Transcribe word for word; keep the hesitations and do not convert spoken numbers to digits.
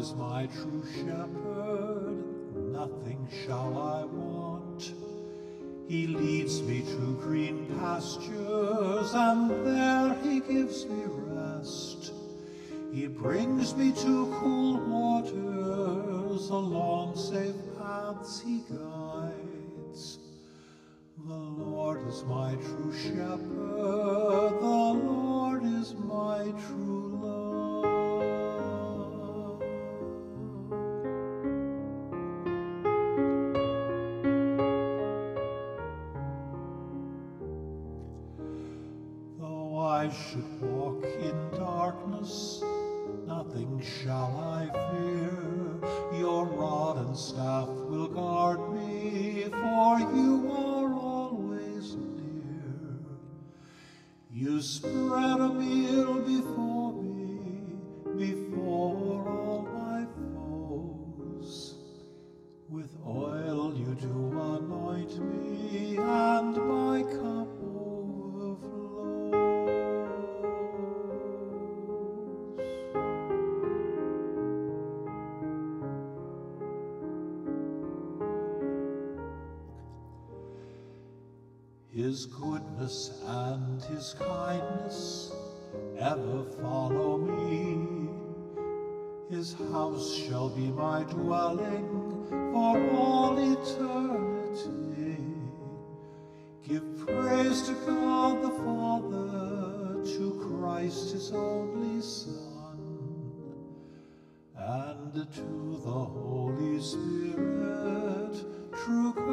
is my true shepherd, nothing shall I want. He leads me to green pastures, and there he gives me rest. He brings me to cool waters, along safe paths he guides. The Lord is my true shepherd, the Lord is my true love. Though I should walk in darkness, nothing shall I fear. Your rod and staff will guard me, for you are always near. You spread a meal before me, before all my foes. With oil you do anoint me, and my cup overflows. His goodness and his kindness ever follow me. His house shall be my dwelling for all eternity. Give praise to God the Father, to Christ his only Son, and to the Holy Spirit, true